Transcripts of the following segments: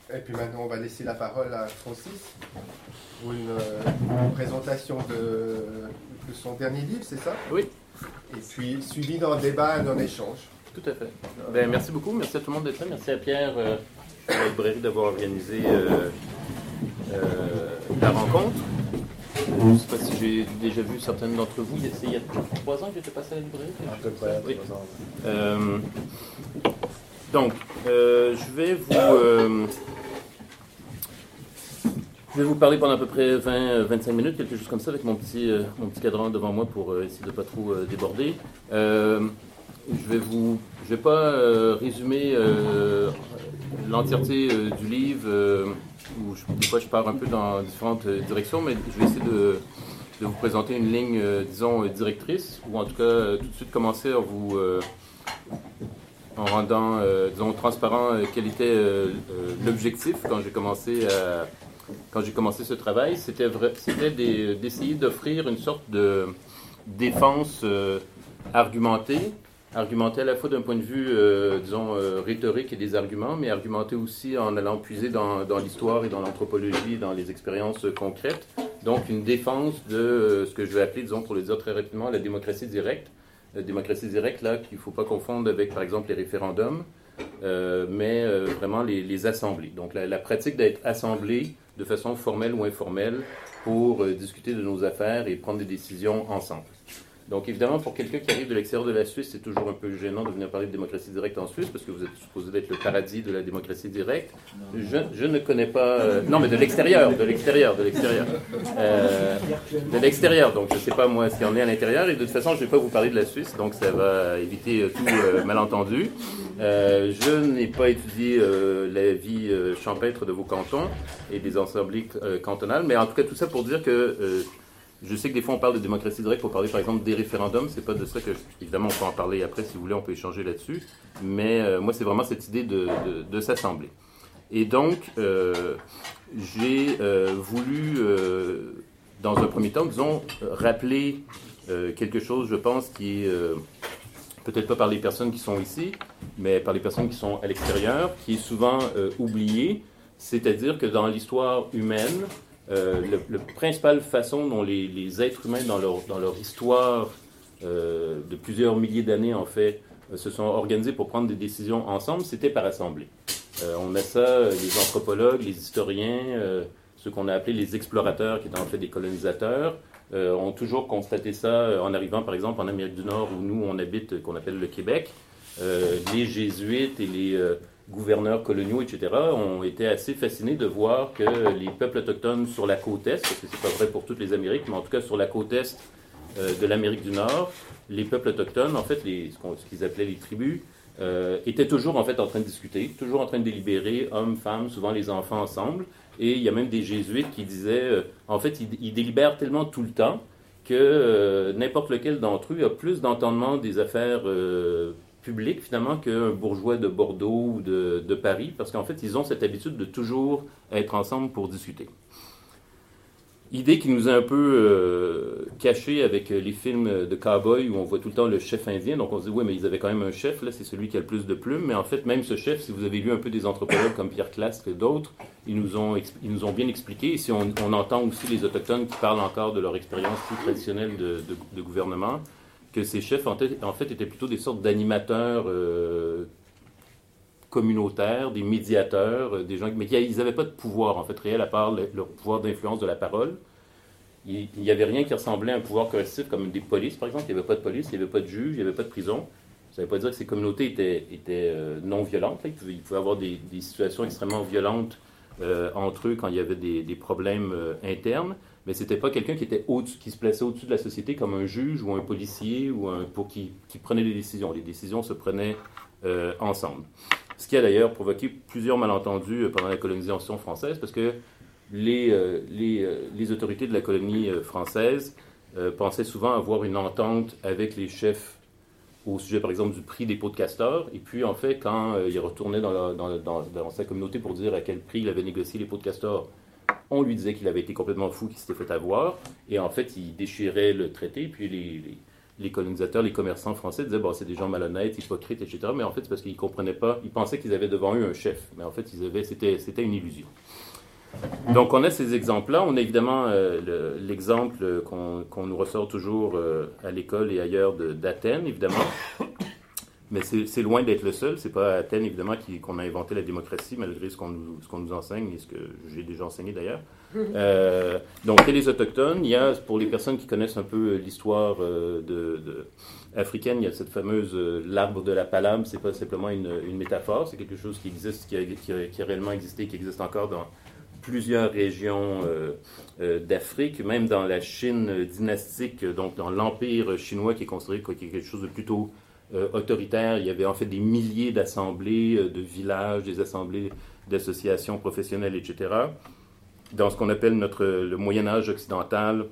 Et puis maintenant, on va laisser la parole à Francis pour une présentation de son dernier livre, c'est ça? Oui. Et puis, suivi d'un débat et d'un échange. Tout à fait. Ben, merci beaucoup. Merci à tout le monde d'être là. Merci à Pierre à la librairie d'avoir organisé la rencontre. Je ne sais pas si j'ai déjà vu certaines d'entre vous. C'est il y a 3 ans que j'étais passé à la librairie. À peu près, oui. 3 ans. Donc, je vais vous parler pendant à peu près 20-25 minutes, quelque chose comme ça, avec mon petit cadran devant moi pour essayer de ne pas trop déborder. Je vais pas résumer l'entièreté du livre, où des fois je pars un peu dans différentes directions, mais je vais essayer de vous présenter une ligne, disons, directrice, ou en tout cas tout de suite commencer en rendant, disons, transparent quel était l'objectif quand j'ai commencé ce travail. C'était d'essayer d'offrir une sorte de défense argumentée à la fois d'un point de vue, disons, rhétorique et des arguments, mais argumentée aussi en allant puiser dans l'histoire et dans l'anthropologie, dans les expériences concrètes. Donc, une défense de ce que je vais appeler, disons, pour le dire très rapidement, la démocratie directe. La démocratie directe, là, qu'il ne faut pas confondre avec, par exemple, les référendums, mais vraiment les assemblées. Donc, la pratique d'être assemblé de façon formelle ou informelle pour discuter de nos affaires et prendre des décisions ensemble. Donc, évidemment, pour quelqu'un qui arrive de l'extérieur de la Suisse, c'est toujours un peu gênant de venir parler de démocratie directe en Suisse, parce que vous êtes supposé d'être le paradis de la démocratie directe. Je ne connais pas... non, mais de l'extérieur. De l'extérieur. Donc, je ne sais pas, moi, ce qu'il y en est à l'intérieur. Et de toute façon, je ne vais pas vous parler de la Suisse, donc ça va éviter tout malentendu. Je n'ai pas étudié la vie champêtre de vos cantons et des assemblées cantonales, mais en tout cas, tout ça pour dire que... je sais que des fois on parle de démocratie directe pour parler par exemple des référendums, c'est pas de ça que évidemment on peut en parler après si vous voulez, on peut échanger là-dessus, mais moi c'est vraiment cette idée de s'assembler. Et donc j'ai voulu dans un premier temps, disons, rappeler quelque chose, je pense, qui est peut-être pas par les personnes qui sont ici, mais par les personnes qui sont à l'extérieur, qui est souvent oublié, c'est-à-dire que dans l'histoire humaine, la principale façon dont les êtres humains, dans leur histoire de plusieurs milliers d'années, en fait, se sont organisés pour prendre des décisions ensemble, c'était par assemblée. On a ça, les anthropologues, les historiens, ceux qu'on a appelés les explorateurs, qui étaient en fait des colonisateurs, ont toujours constaté ça en arrivant, par exemple, en Amérique du Nord, où nous, on habite, qu'on appelle le Québec. Les jésuites et les... gouverneurs coloniaux, etc., ont été assez fascinés de voir que les peuples autochtones sur la côte est, parce que c'est pas vrai pour toutes les Amériques, mais en tout cas sur la côte est de l'Amérique du Nord, les peuples autochtones, en fait, ce qu'ils appelaient les tribus, étaient toujours en fait en train de discuter, toujours en train de délibérer, hommes, femmes, souvent les enfants ensemble, et il y a même des jésuites qui disaient, en fait, ils délibèrent tellement tout le temps que n'importe lequel d'entre eux a plus d'entendement des affaires public, finalement, qu'un bourgeois de Bordeaux ou de Paris, parce qu'en fait, ils ont cette habitude de toujours être ensemble pour discuter. Idée qui nous a un peu cachée avec les films de cow-boy où on voit tout le temps le chef indien, donc on se dit, oui, mais ils avaient quand même un chef, là, c'est celui qui a le plus de plumes, mais en fait, même ce chef, si vous avez lu un peu des anthropologues comme Pierre Clastre et d'autres, ils nous ont bien expliqué, et si on entend aussi les Autochtones qui parlent encore de leur expérience plus traditionnelle de gouvernement, que ces chefs, en fait, étaient plutôt des sortes d'animateurs communautaires, des médiateurs, des gens, mais ils n'avaient pas de pouvoir, en fait, réel, à part leur pouvoir d'influence de la parole. Il n'y avait rien qui ressemblait à un pouvoir coercitif, comme des polices, par exemple. Il n'y avait pas de police, il n'y avait pas de juge, il n'y avait pas de prison. Ça ne veut pas dire que ces communautés étaient non violentes. Là. Il pouvait y avoir des situations extrêmement violentes entre eux quand il y avait des problèmes internes. Mais c'était pas quelqu'un qui se plaçait au-dessus de la société comme un juge ou un policier ou qui prenait des décisions. Les décisions se prenaient ensemble. Ce qui a d'ailleurs provoqué plusieurs malentendus pendant la colonisation française, parce que les autorités de la colonie française pensaient souvent avoir une entente avec les chefs au sujet, par exemple, du prix des peaux de castor. Et puis, en fait, quand il retournait dans sa communauté pour dire à quel prix il avait négocié les peaux de castor, on lui disait qu'il avait été complètement fou, qu'il s'était fait avoir. Et en fait, il déchirait le traité. Puis les colonisateurs, les commerçants français disaient, bon, c'est des gens malhonnêtes, hypocrites, etc. Mais en fait, c'est parce qu'ils ne comprenaient pas, ils pensaient qu'ils avaient devant eux un chef. Mais en fait, c'était une illusion. Donc, on a ces exemples-là. On a évidemment l'exemple qu'on nous ressort toujours à l'école et ailleurs d'Athènes, évidemment. Mais c'est loin d'être le seul. C'est pas à Athènes, évidemment, qu'on a inventé la démocratie, malgré ce qu'on nous enseigne et ce que j'ai déjà enseigné d'ailleurs. Donc, il y a les Autochtones. Il y a, pour les personnes qui connaissent un peu l'histoire africaine, il y a cette fameuse l'arbre de la palame. C'est pas simplement une métaphore. C'est quelque chose qui existe, qui a réellement existé, qui existe encore dans plusieurs régions d'Afrique, même dans la Chine dynastique, donc dans l'empire chinois qui est considéré comme quelque chose de plutôt autoritaire. Il y avait en fait des milliers d'assemblées de villages, des assemblées d'associations professionnelles, etc. Dans ce qu'on appelle le Moyen-Âge occidental,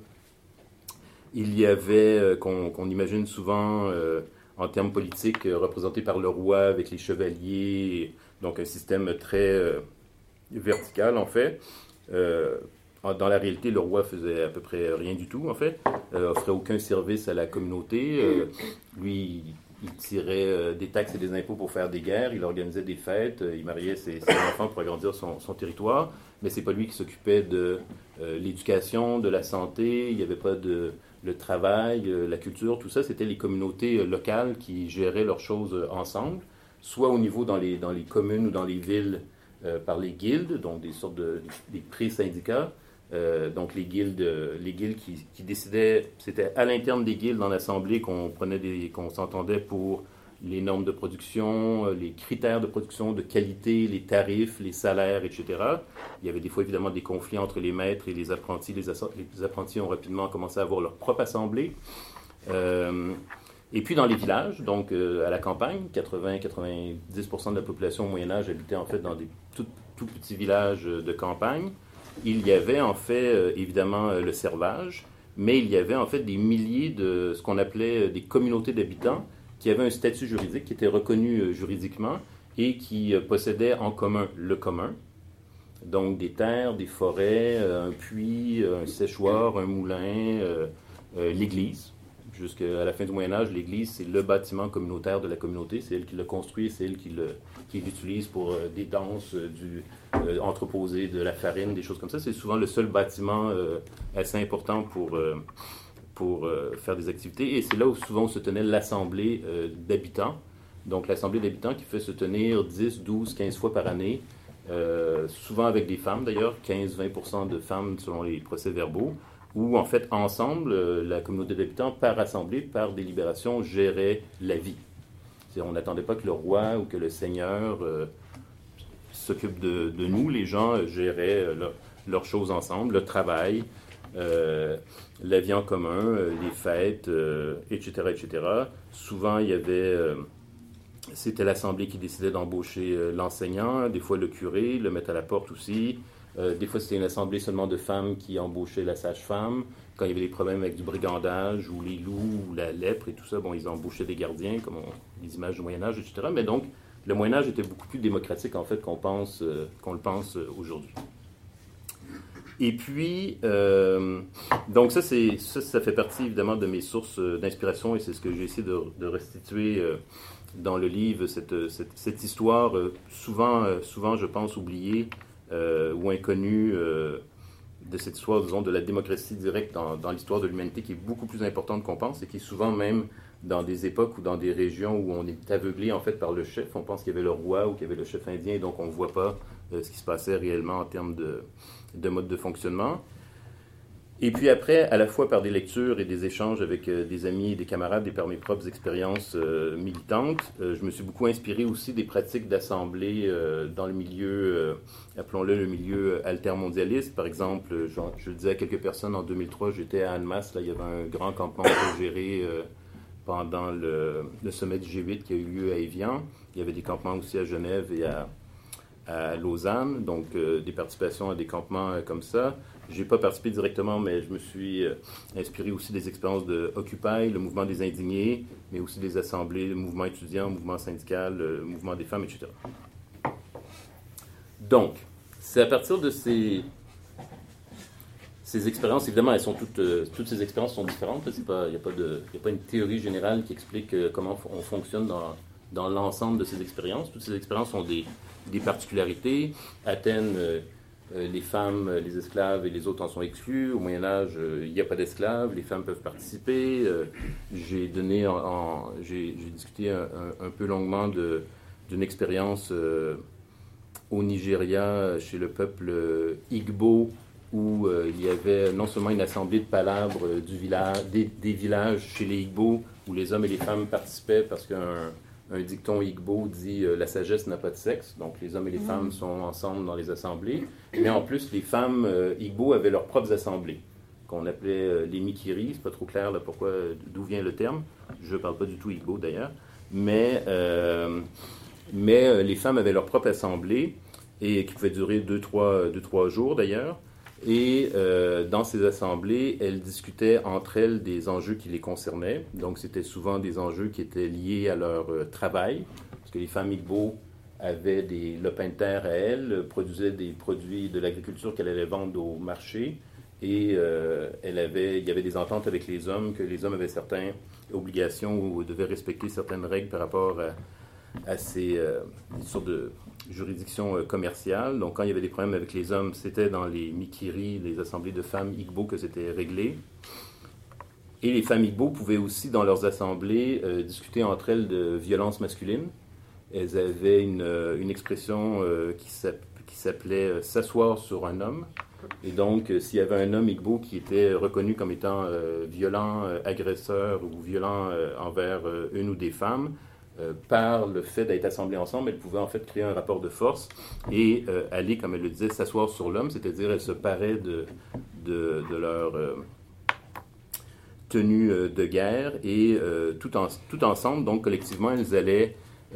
il y avait, qu'on imagine souvent en termes politiques, représenté par le roi avec les chevaliers, donc un système très vertical en fait. Dans la réalité, le roi faisait à peu près rien du tout en fait, offrait aucun service à la communauté. Lui, il tirait des taxes et des impôts pour faire des guerres, il organisait des fêtes, il mariait ses enfants pour agrandir son territoire, mais c'est pas lui qui s'occupait de l'éducation, de la santé, il n'y avait pas le travail, la culture, tout ça, c'était les communautés locales qui géraient leurs choses ensemble, soit au niveau dans les communes ou dans les villes, par les guildes, donc des sortes des pré-syndicats, donc les guildes qui décidaient, c'était à l'interne des guildes dans l'assemblée qu'on s'entendait pour les normes de production, les critères de production, de qualité, les tarifs, les salaires, etc. Il y avait des fois évidemment des conflits entre les maîtres et les apprentis. Les apprentis ont rapidement commencé à avoir leur propre assemblée. Et puis dans les villages, donc à la campagne, 80-90% de la population au Moyen-Âge habitait en fait dans des tout petits villages de campagne. Il y avait en fait évidemment le servage, mais il y avait en fait des milliers de ce qu'on appelait des communautés d'habitants qui avaient un statut juridique, qui était reconnu juridiquement et qui possédaient en commun le commun. Donc des terres, des forêts, un puits, un séchoir, un moulin, l'église. Jusqu'à la fin du Moyen-Âge, l'église, c'est le bâtiment communautaire de la communauté. C'est elle qui l'a construit, c'est elle qui l'utilise pour des danses, entreposer de la farine, des choses comme ça. C'est souvent le seul bâtiment assez important pour faire des activités. Et c'est là où souvent se tenait l'assemblée d'habitants. Donc l'assemblée d'habitants qui fait se tenir 10, 12, 15 fois par année, souvent avec des femmes d'ailleurs, 15-20% de femmes selon les procès-verbaux, où en fait ensemble, la communauté d'habitants, par assemblée, par délibération, gérait la vie. On n'attendait pas que le roi ou que le seigneur s'occupe de nous. Les gens géraient leurs choses ensemble, le travail, la vie en commun, les fêtes, etc., etc. Souvent, il y avait... c'était l'assemblée qui décidait d'embaucher l'enseignant, des fois le curé, le mettre à la porte aussi. Des fois, c'était une assemblée seulement de femmes qui embauchaient la sage-femme. Quand il y avait des problèmes avec du brigandage ou les loups ou la lèpre et tout ça, bon, ils embauchaient des gardiens, comme les images du Moyen-Âge, etc. Mais donc, le Moyen-Âge était beaucoup plus démocratique, en fait, qu'on le pense aujourd'hui. Et puis, donc ça fait partie, évidemment, de mes sources d'inspiration et c'est ce que j'ai essayé de restituer dans le livre, cette histoire souvent, je pense, oubliée, ou inconnu de cette histoire, disons, de la démocratie directe dans l'histoire de l'humanité qui est beaucoup plus importante qu'on pense et qui est souvent même dans des époques ou dans des régions où on est aveuglé en fait par le chef. On pense qu'il y avait le roi ou qu'il y avait le chef indien et donc on ne voit pas ce qui se passait réellement en termes de mode de fonctionnement. Et puis après, à la fois par des lectures et des échanges avec des amis et des camarades et par mes propres expériences militantes, je me suis beaucoup inspiré aussi des pratiques d'assemblée dans le milieu, appelons-le le milieu altermondialiste. Par exemple, je le disais à quelques personnes, en 2003, j'étais à Annemasse, là, il y avait un grand campement géré pendant le sommet du G8 qui a eu lieu à Évian. Il y avait des campements aussi à Genève et à Lausanne, donc des participations à des campements comme ça. Je n'ai pas participé directement, mais je me suis inspiré aussi des expériences de Occupy, le mouvement des indignés, mais aussi des assemblées, le mouvement étudiant, le mouvement syndical, le mouvement des femmes, etc. Donc, c'est à partir de ces ces expériences, évidemment, elles sont toutes ces expériences sont différentes. Il n'y a pas une théorie générale qui explique comment on fonctionne dans l'ensemble de ces expériences. Toutes ces expériences ont des particularités. Athènes, les femmes, les esclaves et les autres en sont exclus. Au Moyen-Âge, il n'y a pas d'esclaves, les femmes peuvent participer. J'ai discuté un peu longuement d'une expérience au Nigeria, chez le peuple Igbo, où il y avait non seulement une assemblée de palabres des villages chez les Igbo, où les hommes et les femmes participaient parce qu'un dicton Igbo dit « la sagesse n'a pas de sexe », donc les hommes et les femmes sont ensemble dans les assemblées, mais en plus les femmes Igbo avaient leurs propres assemblées, qu'on appelait les Mikiri, c'est pas trop clair là, d'où vient le terme, je ne parle pas du tout Igbo d'ailleurs, mais les femmes avaient leur propre assemblée, et qui pouvait durer 2-3 jours d'ailleurs. Et dans ces assemblées, elles discutaient entre elles des enjeux qui les concernaient. Donc, c'était souvent des enjeux qui étaient liés à leur travail, parce que les femmes Igbo avaient des lopins de terre à elles, produisaient des produits de l'agriculture qu'elles allaient vendre au marché, et il y avait des ententes avec les hommes, que les hommes avaient certaines obligations ou devaient respecter certaines règles par rapport à ces sortes de juridictions commerciales. Donc, quand il y avait des problèmes avec les hommes, c'était dans les Mikiri, les assemblées de femmes Igbo, que c'était réglé. Et les femmes Igbo pouvaient aussi, dans leurs assemblées, discuter entre elles de violence masculine. Elles avaient une expression qui s'appelait « s'asseoir sur un homme ». Et donc, s'il y avait un homme Igbo qui était reconnu comme étant violent, agresseur ou violent envers une ou des femmes, par le fait d'être assemblés ensemble, elles pouvaient en fait créer un rapport de force et aller, comme elle le disait, s'asseoir sur l'homme, c'est-à-dire elles se paraient de leur tenue de guerre et tout ensemble, donc collectivement, elles allaient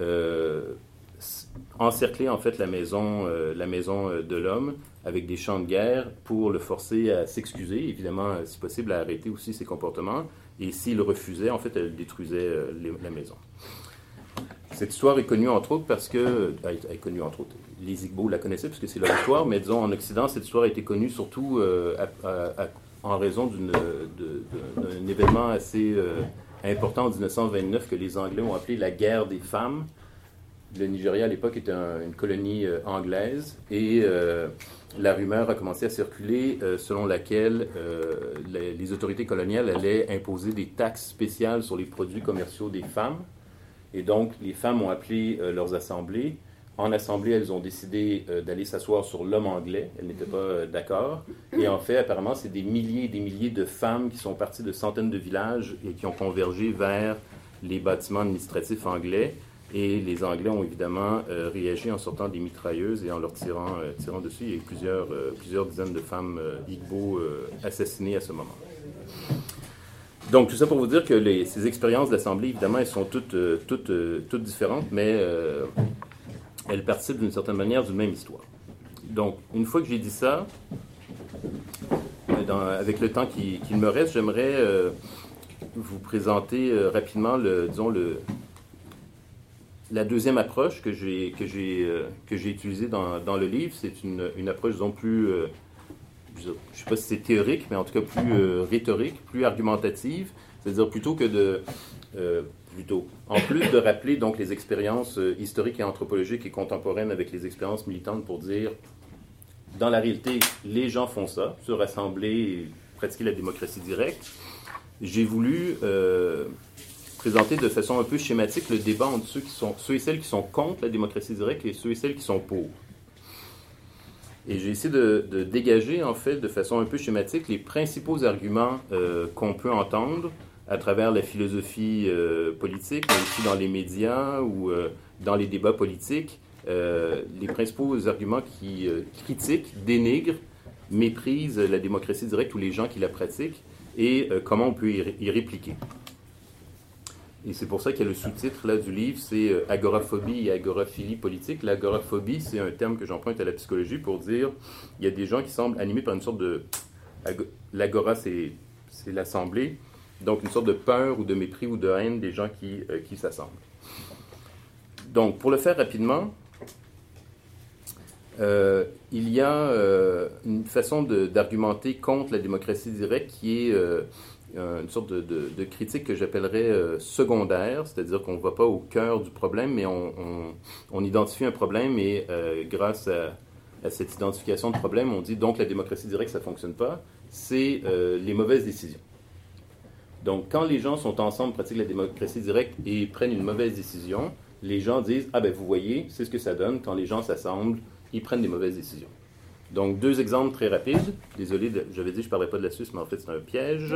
encercler en fait la maison de l'homme avec des chants de guerre pour le forcer à s'excuser, évidemment, si possible, à arrêter aussi ses comportements, et s'il refusait, en fait, elle détruisait la maison. Cette histoire est connue entre autres parce que, les Igbo la connaissaient parce que c'est leur histoire, mais disons en Occident, cette histoire a été connue surtout en raison d'un événement assez important en 1929 que les Anglais ont appelé la guerre des femmes. Le Nigeria à l'époque était une colonie anglaise et la rumeur a commencé à circuler selon laquelle les autorités coloniales allaient imposer des taxes spéciales sur les produits commerciaux des femmes. Et donc, les femmes ont appelé leurs assemblées. En assemblée, elles ont décidé d'aller s'asseoir sur l'homme anglais. Elles n'étaient pas d'accord. Et en fait, apparemment, c'est des milliers et des milliers de femmes qui sont parties de centaines de villages et qui ont convergé vers les bâtiments administratifs anglais. Et les Anglais ont évidemment réagi en sortant des mitrailleuses et en leur tirant dessus. Il y a eu plusieurs dizaines de femmes Igbo assassinées à ce moment. Donc, tout ça pour vous dire que ces expériences d'assemblée, évidemment, elles sont toutes différentes, mais elles participent d'une certaine manière d'une même histoire. Donc, une fois que j'ai dit ça, avec le temps qu'il me reste, j'aimerais vous présenter rapidement, la deuxième approche que j'ai utilisée dans le livre. C'est une approche, disons, plus... je ne sais pas si c'est théorique, mais en tout cas plus rhétorique, plus argumentative, c'est-à-dire en plus de rappeler donc les expériences historiques et anthropologiques et contemporaines avec les expériences militantes pour dire, dans la réalité, les gens font ça, se rassembler et pratiquer la démocratie directe, j'ai voulu présenter de façon un peu schématique le débat entre ceux et celles qui sont contre la démocratie directe et ceux et celles qui sont pour. Et j'ai essayé de dégager, en fait, de façon un peu schématique, les principaux arguments qu'on peut entendre à travers la philosophie politique, mais aussi dans les médias ou dans les débats politiques, les principaux arguments qui critiquent, dénigrent, méprisent la démocratie directe ou les gens qui la pratiquent et comment on peut y répliquer. Et c'est pour ça qu'il y a le sous-titre là, du livre, c'est agoraphobie et agoraphilie politique. L'agoraphobie, c'est un terme que j'emprunte à la psychologie pour dire il y a des gens qui semblent animés par une sorte de... L'agora, c'est l'assemblée, donc une sorte de peur ou de mépris ou de haine des gens qui s'assemblent. Donc, pour le faire rapidement, il y a une façon d'argumenter contre la démocratie directe qui est une sorte de critique que j'appellerais secondaire, c'est-à-dire qu'on ne va pas au cœur du problème, mais on identifie un problème et grâce à cette identification de problème, on dit donc la démocratie directe, ça ne fonctionne pas, c'est les mauvaises décisions. Donc, quand les gens sont ensemble, pratiquent la démocratie directe et prennent une mauvaise décision, les gens disent « Ah ben vous voyez, c'est ce que ça donne quand les gens s'assemblent, ils prennent des mauvaises décisions. » Donc, 2 exemples très rapides. Désolé, j'avais dit que je ne parlerais pas de la Suisse, mais en fait, c'est un piège.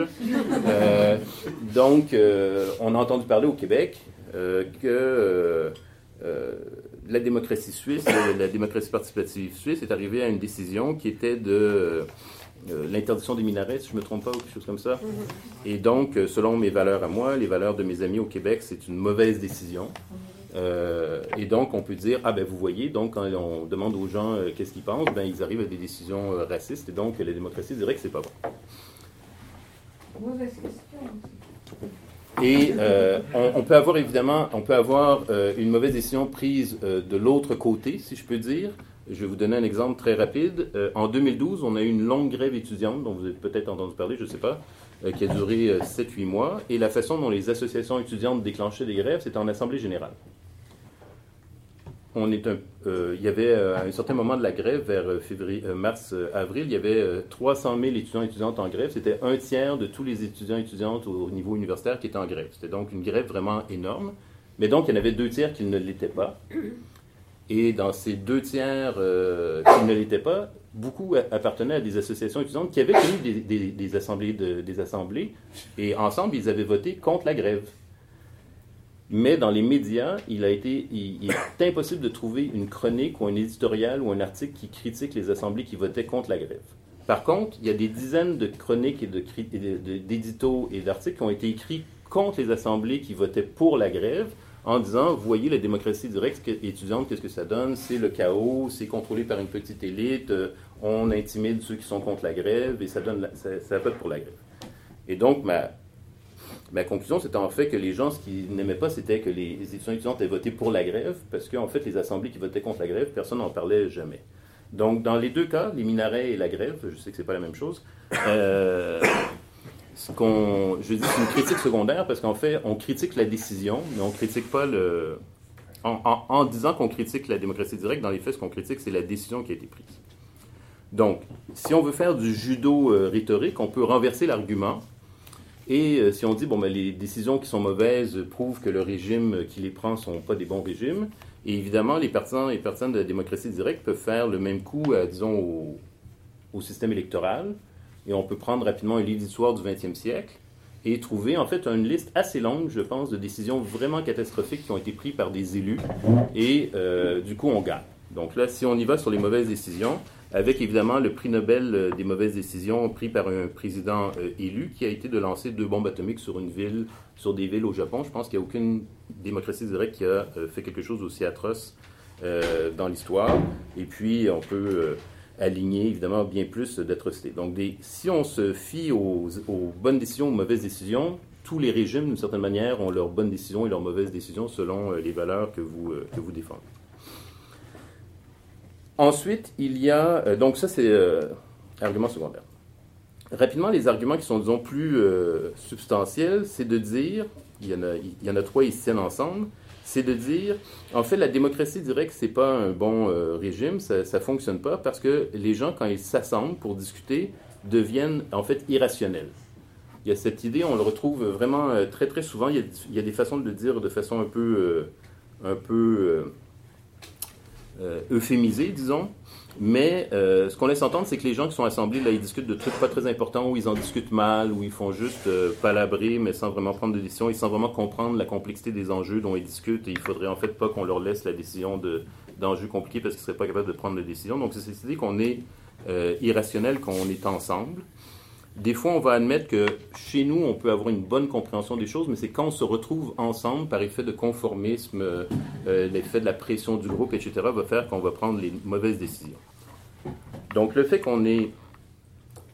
On a entendu parler au Québec que la démocratie suisse, la démocratie participative suisse est arrivée à une décision qui était de l'interdiction des minarets, si je ne me trompe pas, ou quelque chose comme ça. Et donc, selon mes valeurs à moi, les valeurs de mes amis au Québec, c'est une mauvaise décision. Et donc, on peut dire, ah ben vous voyez, donc quand on demande aux gens qu'est-ce qu'ils pensent, ben ils arrivent à des décisions racistes, et donc la démocratie dirait que c'est pas bon. Mauvaise question. Et on peut avoir évidemment, une mauvaise décision prise de l'autre côté, si je peux dire. Je vais vous donner un exemple très rapide. En 2012, on a eu une longue grève étudiante, dont vous avez peut-être entendu parler, je ne sais pas, qui a duré 7-8 mois. Et la façon dont les associations étudiantes déclenchaient des grèves, c'était en assemblée générale. Il y avait, à un certain moment de la grève, vers mars-avril, il y avait 300 000 étudiants et étudiantes en grève. C'était un tiers de tous les étudiants et étudiantes au niveau universitaire qui étaient en grève. C'était donc une grève vraiment énorme. Mais donc, il y en avait 2 tiers qui ne l'étaient pas. Et dans ces 2 tiers qui ne l'étaient pas, beaucoup appartenaient à des associations étudiantes qui avaient connu des assemblées. Et ensemble, ils avaient voté contre la grève. Mais dans les médias, il est impossible de trouver une chronique ou un éditorial ou un article qui critique les assemblées qui votaient contre la grève. Par contre, il y a des dizaines de chroniques et d'éditos et d'articles qui ont été écrits contre les assemblées qui votaient pour la grève, en disant, vous voyez, la démocratie directe étudiante, qu'est-ce que ça donne? C'est le chaos, c'est contrôlé par une petite élite, on intimide ceux qui sont contre la grève, et ça vote pour la grève. Et donc, ma conclusion, c'était en fait que les gens, ce qu'ils n'aimaient pas, c'était que les étudiants et étudiantes aient voté pour la grève, parce qu'en fait, les assemblées qui votaient contre la grève, personne n'en parlait jamais. Donc, dans les 2 cas, les minarets et la grève, je sais que c'est pas la même chose, je dis c'est une critique secondaire, parce qu'en fait, on critique la décision, mais on critique pas en disant qu'on critique la démocratie directe, dans les faits, ce qu'on critique, c'est la décision qui a été prise. Donc, si on veut faire du judo rhétorique, on peut renverser l'argument. Et si on dit, bon, ben, les décisions qui sont mauvaises prouvent que le régime qui les prend ne sont pas des bons régimes, et évidemment, les partisans et partisanes de la démocratie directe peuvent faire le même coup, disons, au système électoral, et on peut prendre rapidement un livre d'histoire du 20e siècle et trouver, en fait, une liste assez longue, je pense, de décisions vraiment catastrophiques qui ont été prises par des élus, et du coup, on gagne. Donc là, si on y va sur les mauvaises décisions, avec évidemment le prix Nobel des mauvaises décisions pris par un président élu qui a été de lancer 2 bombes atomiques sur des villes au Japon. Je pense qu'il n'y a aucune démocratie directe qui a fait quelque chose d'aussi atroce dans l'histoire. Et puis, on peut aligner évidemment bien plus d'atrocités. Donc, si on se fie aux bonnes décisions, aux mauvaises décisions, tous les régimes, d'une certaine manière, ont leurs bonnes décisions et leurs mauvaises décisions selon les valeurs que vous défendez. Ensuite, il y a... donc ça, c'est argument secondaire. Rapidement, les arguments qui sont, disons, plus substantiels, c'est de dire, il y en a 3 ici ensemble, c'est de dire, en fait, la démocratie directe, c'est pas un bon régime, ça fonctionne pas, parce que les gens, quand ils s'assemblent pour discuter, deviennent, en fait, irrationnels. Il y a cette idée, on le retrouve vraiment très, très souvent, il y a des façons de le dire de façon un peu euphémisé, disons, mais ce qu'on laisse entendre, c'est que les gens qui sont assemblés, là, ils discutent de trucs pas très importants, ou ils en discutent mal, ou ils font juste palabrer, mais sans vraiment prendre de décision, et sans vraiment comprendre la complexité des enjeux dont ils discutent, et il faudrait en fait pas qu'on leur laisse la décision d'enjeux compliqués parce qu'ils seraient pas capables de prendre de décision. Donc c'est cette idée qu'on est irrationnel quand on est ensemble. Des fois, on va admettre que chez nous, on peut avoir une bonne compréhension des choses, mais c'est quand on se retrouve ensemble par effet de conformisme, l'effet de la pression du groupe, etc., va faire qu'on va prendre les mauvaises décisions. Donc, le fait qu'on est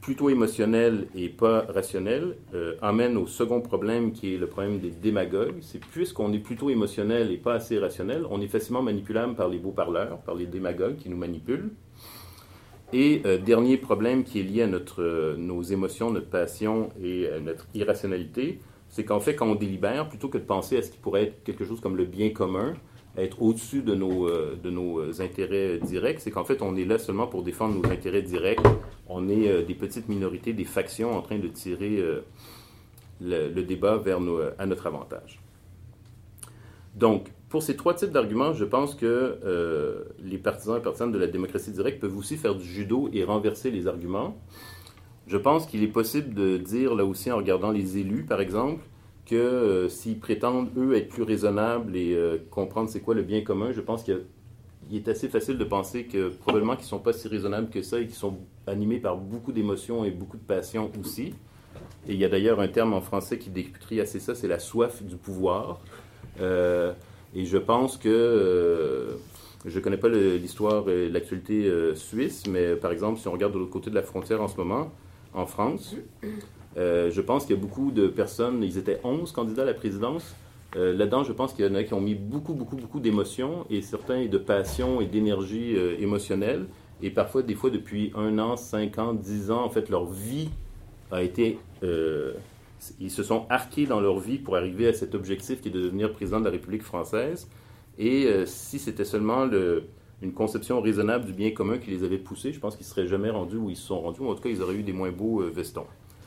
plutôt émotionnel et pas rationnel amène au second problème qui est le problème des démagogues. C'est puisqu'on est plutôt émotionnel et pas assez rationnel, on est facilement manipulable par les beaux parleurs, par les démagogues qui nous manipulent. Et dernier problème qui est lié à nos émotions, notre passion et notre irrationalité, c'est qu'en fait, quand on délibère, plutôt que de penser à ce qui pourrait être quelque chose comme le bien commun, être au-dessus de nos intérêts directs, c'est qu'en fait, on est là seulement pour défendre nos intérêts directs. On est des petites minorités, des factions en train de tirer le débat à notre avantage. Donc, pour ces trois types d'arguments, je pense que les partisans et partisanes de la démocratie directe peuvent aussi faire du judo et renverser les arguments. Je pense qu'il est possible de dire, là aussi, en regardant les élus, par exemple, que s'ils prétendent, eux, être plus raisonnables et comprendre c'est quoi le bien commun, je pense qu'il est assez facile de penser que probablement qu'ils ne sont pas si raisonnables que ça et qu'ils sont animés par beaucoup d'émotions et beaucoup de passion aussi. Et il y a d'ailleurs un terme en français qui décrit assez ça, c'est la soif du pouvoir. Et je pense que, je ne connais pas l'histoire et l'actualité suisse, mais par exemple, si on regarde de l'autre côté de la frontière en ce moment, en France, je pense qu'il y a beaucoup de personnes, ils étaient 11 candidats à la présidence. Là-dedans, je pense qu'il y en a qui ont mis beaucoup d'émotions et certains de passion et d'énergie émotionnelle. Et parfois, des fois, depuis 1 an, 5 ans, 10 ans, en fait, leur vie a été... ils se sont arqués dans leur vie pour arriver à cet objectif qui est de devenir président de la République française. Et si c'était seulement une conception raisonnable du bien commun qui les avait poussés, je pense qu'ils ne seraient jamais rendus où ils se sont rendus, ou en tout cas, ils auraient eu des moins beaux vestons.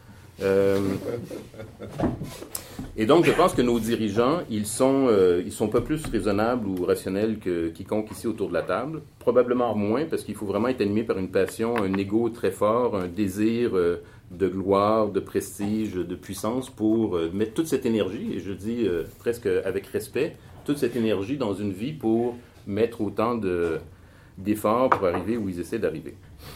Et donc, je pense que nos dirigeants, ils sont pas plus raisonnables ou rationnels que quiconque ici autour de la table. Probablement moins, parce qu'il faut vraiment être animé par une passion, un ego très fort, un désir de gloire, de prestige, de puissance pour mettre toute cette énergie, et je dis presque avec respect, toute cette énergie dans une vie pour mettre autant d'efforts pour arriver où ils essaient d'arriver.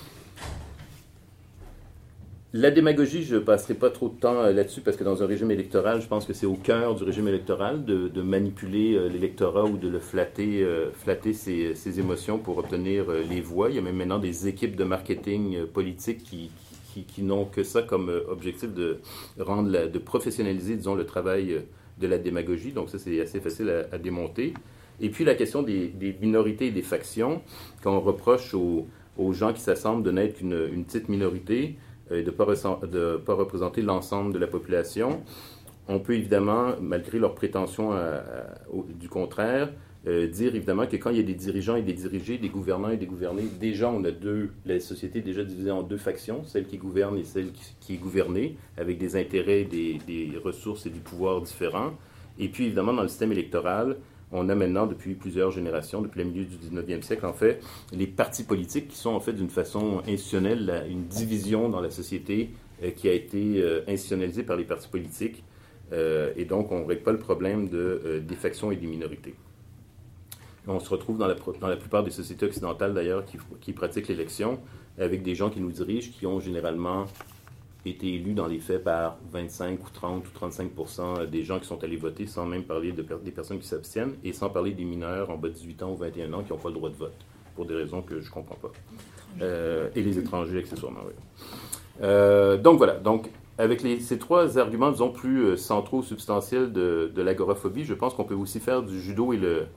La démagogie, je ne passerai pas trop de temps là-dessus parce que dans un régime électoral, je pense que c'est au cœur du régime électoral de manipuler l'électorat ou de le flatter ses émotions pour obtenir les voix. Il y a même maintenant des équipes de marketing politique qui n'ont que ça comme objectif de professionnaliser, disons, le travail de la démagogie. Donc ça, c'est assez facile à démonter. Et puis la question des minorités et des factions, quand on reproche aux gens qui s'assemblent de n'être qu'une petite minorité, et de ne pas représenter l'ensemble de la population. On peut évidemment, malgré leurs prétentions du contraire, dire évidemment que quand il y a des dirigeants et des dirigés, des gouvernants et des gouvernés, déjà on a la société est déjà divisée en deux factions, celle qui gouverne et celle qui est gouvernée, avec des intérêts, des ressources et du pouvoir différents. Et puis évidemment dans le système électoral, on a maintenant, depuis plusieurs générations, depuis le milieu du 19e siècle, en fait, les partis politiques qui sont, en fait, d'une façon institutionnelle, une division dans la société qui a été institutionnalisée par les partis politiques. Et donc, on ne règle pas le problème des factions et des minorités. On se retrouve dans la plupart des sociétés occidentales, d'ailleurs, qui pratiquent l'élection, avec des gens qui nous dirigent, qui ont généralement été élus dans les faits par 25 ou 30 ou 35% des gens qui sont allés voter, sans même parler des personnes qui s'abstiennent, et sans parler des mineurs en bas de 18 ans ou 21 ans qui n'ont pas le droit de vote, pour des raisons que je ne comprends pas. Et les étrangers, accessoirement, oui. Donc voilà, donc avec ces trois arguments, disons, plus centraux, substantiels de l'agoraphobie, je pense qu'on peut aussi faire du judo et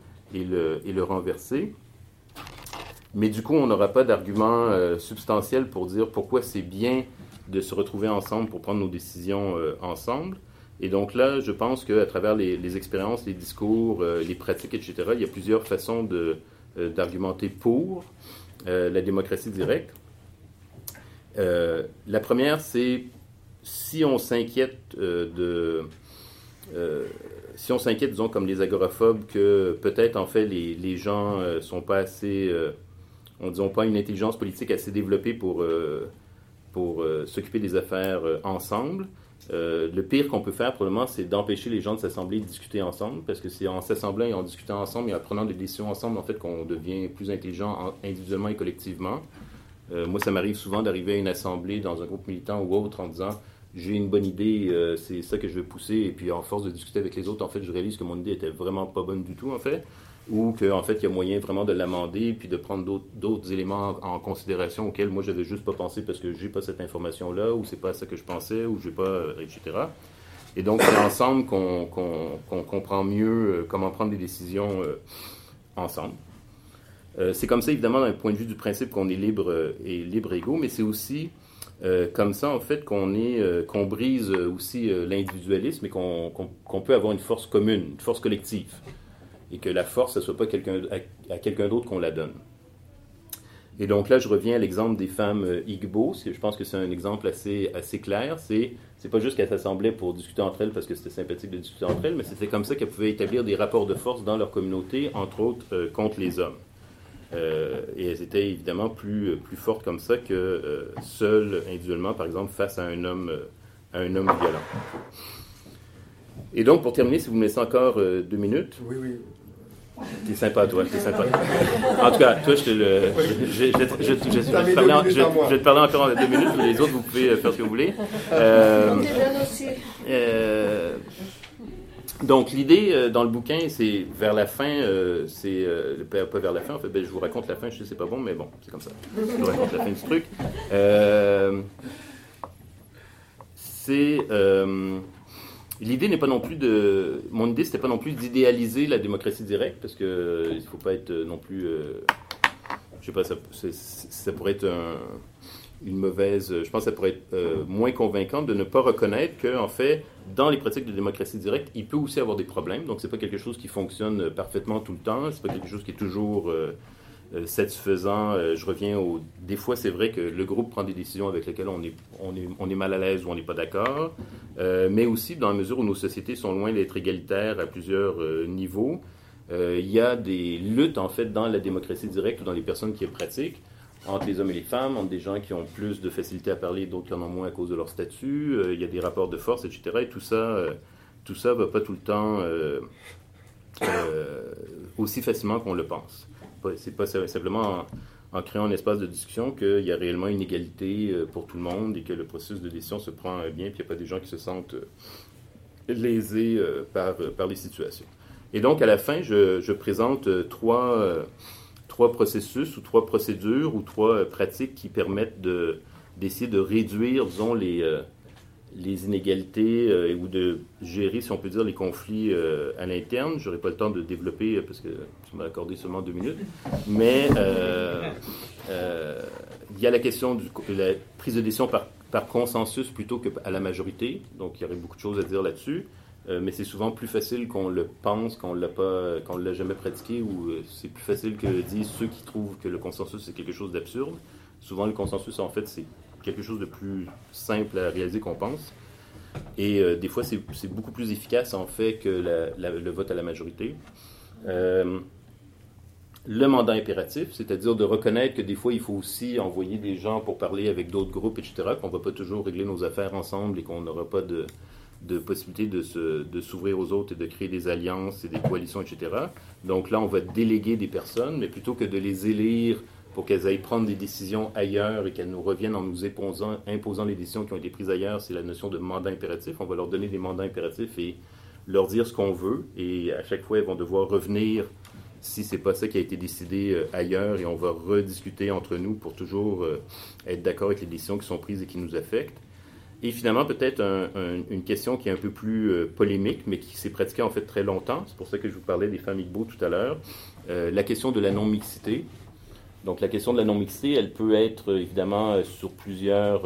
le renverser. Mais du coup, on n'aura pas d'argument substantiel pour dire pourquoi c'est bien de se retrouver ensemble pour prendre nos décisions ensemble. Et donc là, je pense qu'à travers les expériences, les discours, les pratiques, etc., il y a plusieurs façons d'argumenter pour la démocratie directe. La première, c'est si on s'inquiète disons, comme les agoraphobes, que peut-être, en fait, les gens sont pas assez, disons, pas une intelligence politique assez développée pour s'occuper des affaires ensemble. Le pire qu'on peut faire, probablement, c'est d'empêcher les gens de s'assembler et de discuter ensemble, parce que c'est en s'assemblant et en discutant ensemble et en prenant des décisions ensemble, en fait, qu'on devient plus intelligent individuellement et collectivement. Moi, ça m'arrive souvent d'arriver à une assemblée dans un groupe militant ou autre en disant « j'ai une bonne idée, c'est ça que je veux pousser », et puis en force de discuter avec les autres, en fait, je réalise que mon idée était vraiment pas bonne du tout, en fait. ou qu'en fait, il y a moyen vraiment de l'amender puis de prendre d'autres éléments en considération auxquels moi, je n'avais juste pas pensé parce que je n'ai pas cette information-là, ou c'est pas ça que je pensais, ou je n'ai pas, etc. Et donc, c'est ensemble qu'on comprend mieux comment prendre des décisions ensemble. C'est comme ça, évidemment, d'un point de vue du principe qu'on est libre et égaux, mais c'est aussi comme ça, en fait, qu'on brise aussi l'individualisme et qu'on peut avoir une force commune, une force collective. Et que la force, ce ne soit pas à quelqu'un d'autre qu'on la donne. Et donc là, je reviens à l'exemple des femmes Igbo. Je pense que c'est un exemple assez clair. C'est pas juste qu'elles s'assemblaient pour discuter entre elles parce que c'était sympathique de discuter entre elles, mais c'était comme ça qu'elles pouvaient établir des rapports de force dans leur communauté, entre autres contre les hommes. Et elles étaient évidemment plus fortes comme ça que seules, individuellement, par exemple, face à un homme violent. Et donc, pour terminer, si vous me laissez encore 2 minutes. Oui, oui. T'es sympa, toi, t'es sympa. En tout cas, toi, je vais te parler encore en 2 minutes, mais les autres, vous pouvez faire ce que vous voulez. Donc, l'idée dans le bouquin, c'est vers la fin, pas vers la fin, en fait, je vous raconte la fin, je sais que c'est pas bon, mais bon, c'est comme ça. Je vous raconte la fin du truc. L'idée n'est pas non plus mon idée, c'était pas non plus d'idéaliser la démocratie directe, parce que il faut pas être non plus, je sais pas, ça pourrait être une mauvaise, je pense que ça pourrait être moins convaincant de ne pas reconnaître que, en fait, dans les pratiques de démocratie directe, il peut aussi avoir des problèmes. Donc, c'est pas quelque chose qui fonctionne parfaitement tout le temps, c'est pas quelque chose qui est toujours satisfaisant. Je reviens des fois, c'est vrai que le groupe prend des décisions avec lesquelles on est mal à l'aise ou on n'est pas d'accord, mais aussi dans la mesure où nos sociétés sont loin d'être égalitaires à plusieurs niveaux, il y a des luttes, en fait, dans la démocratie directe ou dans les personnes qui la pratiquent, entre les hommes et les femmes, entre des gens qui ont plus de facilité à parler, d'autres qui en ont moins à cause de leur statut. Il y a des rapports de force, etc. Et tout ça ne va pas tout le temps aussi facilement qu'on le pense. C'est pas simplement en créant un espace de discussion qu'il y a réellement une égalité pour tout le monde et que le processus de décision se prend bien, puis il n'y a pas des gens qui se sentent lésés par les situations. Et donc, à la fin, je présente trois processus ou 3 procédures ou 3 pratiques qui permettent d'essayer de réduire, disons, les inégalités ou de gérer, si on peut dire, les conflits à l'interne. Je n'aurai pas le temps de développer parce que tu m'as accordé seulement 2 minutes. Mais il y a la question de la prise de décision par consensus plutôt qu'à la majorité. Donc, il y aurait beaucoup de choses à dire là-dessus. Mais c'est souvent plus facile qu'on le pense, qu'on l'a jamais pratiqué, ou c'est plus facile que disent ceux qui trouvent que le consensus c'est quelque chose d'absurde. Souvent le consensus en fait c'est quelque chose de plus simple à réaliser qu'on pense. Et des fois c'est beaucoup plus efficace en fait que le vote à la majorité. Le mandat impératif, c'est-à-dire de reconnaître que des fois il faut aussi envoyer des gens pour parler avec d'autres groupes, etc., qu'on ne va pas toujours régler nos affaires ensemble et qu'on n'aura pas de possibilité de s'ouvrir aux autres et de créer des alliances et des coalitions, etc. Donc là, on va déléguer des personnes, mais plutôt que de les élire pour qu'elles aillent prendre des décisions ailleurs et qu'elles nous reviennent en nous imposant les décisions qui ont été prises ailleurs, c'est la notion de mandat impératif. On va leur donner des mandats impératifs et leur dire ce qu'on veut, et à chaque fois, elles vont devoir revenir si c'est pas ça qui a été décidé ailleurs, et on va rediscuter entre nous pour toujours être d'accord avec les décisions qui sont prises et qui nous affectent. Et finalement, peut-être une question qui est un peu plus polémique, mais qui s'est pratiquée en fait très longtemps. C'est pour ça que je vous parlais des femmes Igbo tout à l'heure. La question de la non-mixité. Donc, la question de la non-mixité, elle peut être évidemment sur plusieurs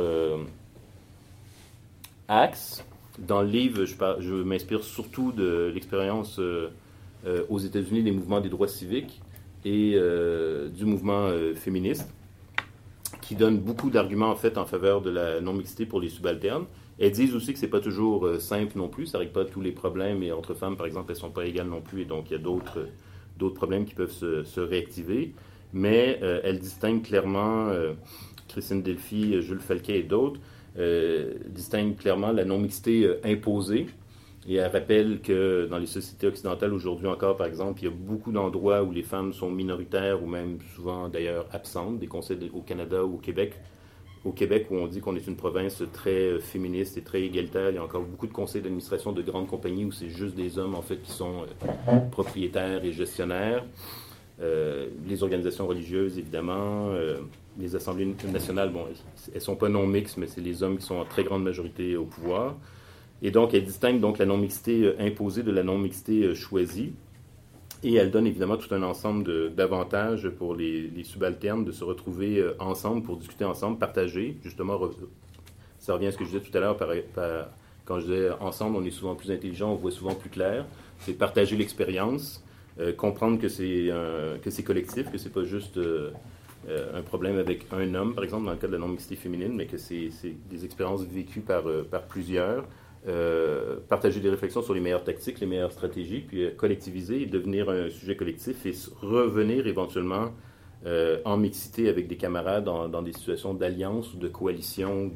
axes. Dans le livre, je m'inspire surtout de l'expérience aux États-Unis des mouvements des droits civiques et du mouvement féministe, qui donnent beaucoup d'arguments en fait en faveur de la non-mixité pour les subalternes. Elles disent aussi que c'est pas toujours simple non plus, ça règle pas tous les problèmes, et entre femmes, par exemple, elles sont pas égales non plus, et donc il y a d'autres problèmes qui peuvent se réactiver. Mais elles distinguent clairement, Christine Delphi, Jules Falquet et d'autres, distinguent clairement la non-mixité imposée. Et elle rappelle que dans les sociétés occidentales aujourd'hui encore, par exemple, il y a beaucoup d'endroits où les femmes sont minoritaires ou même souvent d'ailleurs absentes, des conseils au Canada ou au Québec, au Québec, où on dit qu'on est une province très féministe et très égalitaire, il y a encore beaucoup de conseils d'administration de grandes compagnies où c'est juste des hommes, en fait, qui sont propriétaires et gestionnaires. Les organisations religieuses, évidemment. Les assemblées nationales, bon, elles ne sont pas non-mixtes, mais c'est les hommes qui sont en très grande majorité au pouvoir. Et donc, elles distinguent donc la non-mixité imposée de la non-mixité choisie. Et elles donnent évidemment tout un ensemble d'avantages pour les subalternes de se retrouver ensemble pour discuter ensemble, partager. Justement, ça revient à ce que je disais tout à l'heure, quand je disais ensemble, on est souvent plus intelligent, on voit souvent plus clair. C'est partager l'expérience, comprendre que c'est collectif, que c'est pas juste un problème avec un homme, par exemple, dans le cas de la non-mixité féminine, mais que c'est des expériences vécues par plusieurs. Partager des réflexions sur les meilleures tactiques, les meilleures stratégies, puis collectiviser et devenir un sujet collectif et revenir éventuellement en mixité avec des camarades dans des situations d'alliance ou de coalition,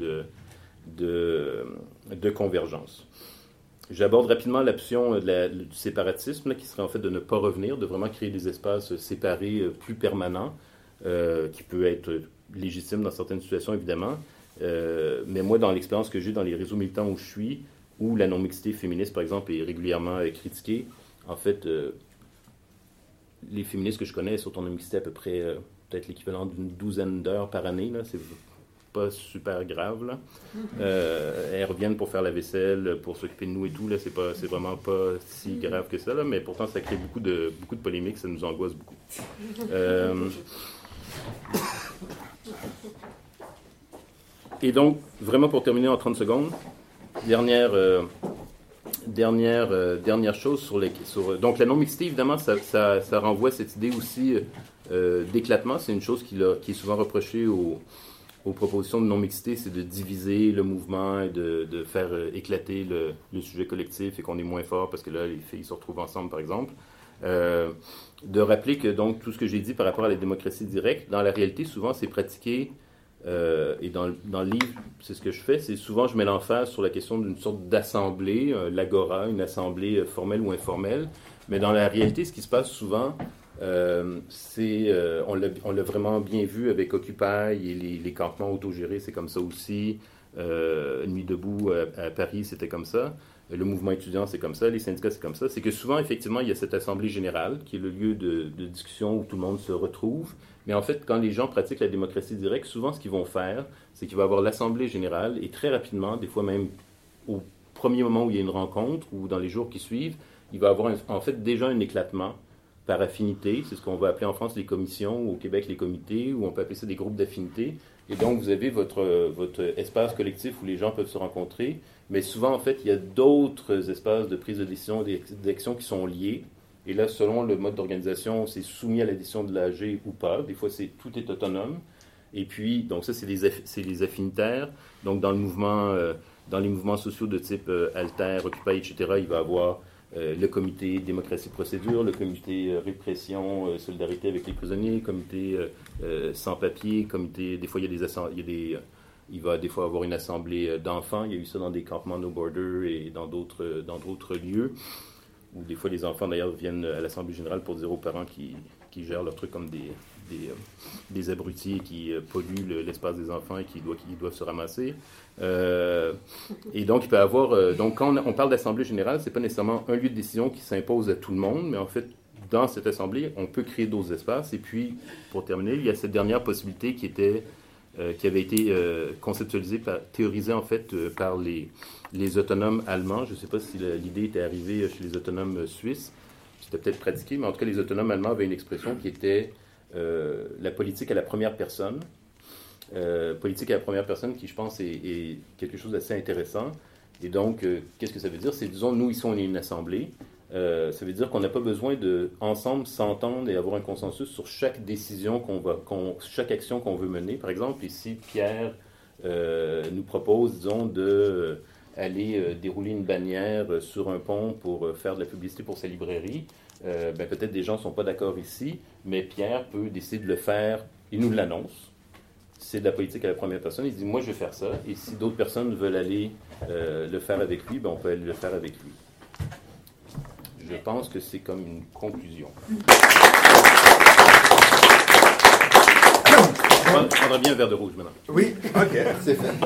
de convergence. J'aborde rapidement l'option du séparatisme, là, qui serait en fait de ne pas revenir, de vraiment créer des espaces séparés plus permanents, qui peut être légitime dans certaines situations, évidemment. Mais moi, dans l'expérience que j'ai dans les réseaux militants où je suis, où la non-mixité féministe, par exemple, est régulièrement critiquée, en fait, les féministes que je connais sont en non-mixité à peu près peut-être l'équivalent d'une 12aine d'heures par année. Là. C'est pas super grave. Là. Elles reviennent pour faire la vaisselle, pour s'occuper de nous et tout. Là, c'est vraiment pas si grave que ça. Là, mais pourtant, ça crée beaucoup de polémiques. Ça nous angoisse beaucoup. Et donc, vraiment pour terminer en 30 secondes, dernière chose donc la non-mixité, évidemment, ça renvoie à cette idée aussi d'éclatement. C'est une chose qui est souvent reprochée aux propositions de non-mixité, c'est de diviser le mouvement et de faire éclater le sujet collectif et qu'on est moins fort parce que là, les filles se retrouvent ensemble, par exemple. De rappeler que donc tout ce que j'ai dit par rapport à la démocratie directe, dans la réalité, souvent, c'est pratiqué. Et dans le livre, c'est ce que je fais, c'est souvent je mets l'emphase sur la question d'une sorte d'assemblée, l'agora, une assemblée formelle ou informelle, mais dans la réalité, ce qui se passe souvent, on l'a vraiment bien vu avec Occupy et les campements autogérés, c'est comme ça aussi, Nuit debout à Paris, c'était comme ça, le mouvement étudiant, c'est comme ça, les syndicats, c'est comme ça, c'est que souvent, effectivement, il y a cette assemblée générale qui est le lieu de discussion où tout le monde se retrouve. Mais en fait, quand les gens pratiquent la démocratie directe, souvent ce qu'ils vont faire, c'est qu'il va y avoir l'assemblée générale et très rapidement, des fois même au premier moment où il y a une rencontre ou dans les jours qui suivent, il va y avoir en fait déjà un éclatement par affinité. C'est ce qu'on va appeler en France les commissions ou au Québec les comités, ou on peut appeler ça des groupes d'affinité. Et donc vous avez votre espace collectif où les gens peuvent se rencontrer. Mais souvent, en fait, il y a d'autres espaces de prise de décision, d'action qui sont liés. Et là, selon le mode d'organisation, c'est soumis à la décision de l'AG ou pas. Des fois, tout est autonome. Et puis, donc ça, c'est les affinitaires. Donc, dans les mouvements sociaux de type Alter, Occupy, etc., il va y avoir le comité démocratie procédure, le comité répression, solidarité avec les prisonniers, le comité sans-papiers, comité... Des fois, il va des fois avoir une assemblée d'enfants. Il y a eu ça dans des campements No Border et dans d'autres lieux. Où des fois les enfants d'ailleurs viennent à l'Assemblée générale pour dire aux parents qui gèrent leur truc comme des abrutis qui polluent l'espace des enfants et qui doivent se ramasser. Et donc il peut y avoir... donc quand on parle d'Assemblée générale, c'est pas nécessairement un lieu de décision qui s'impose à tout le monde, mais en fait, dans cette Assemblée, on peut créer d'autres espaces. Et puis, pour terminer, il y a cette dernière possibilité qui avait été conceptualisée, théorisée en fait par les autonomes allemands. Je ne sais pas si l'idée était arrivée chez les autonomes suisses. C'était peut-être pratiqué, mais en tout cas, les autonomes allemands avaient une expression qui était la politique à la première personne. Politique à la première personne qui, je pense, est quelque chose d'assez intéressant. Et donc, qu'est-ce que ça veut dire? C'est, disons, nous, ici, on est une assemblée. Ça veut dire qu'on n'a pas besoin ensemble s'entendre et avoir un consensus sur chaque décision chaque action qu'on veut mener. Par exemple, ici, Pierre nous propose, disons, d'aller dérouler une bannière sur un pont pour faire de la publicité pour sa librairie. Peut-être des gens ne sont pas d'accord ici, mais Pierre peut décider de le faire, il nous l'annonce. C'est de la politique à la première personne. Il dit, moi, je vais faire ça. Et si d'autres personnes veulent aller le faire avec lui, on peut aller le faire avec lui. Je pense que c'est comme une conclusion. Je prendrai bien un verre de rouge maintenant. Oui, ok, c'est fait.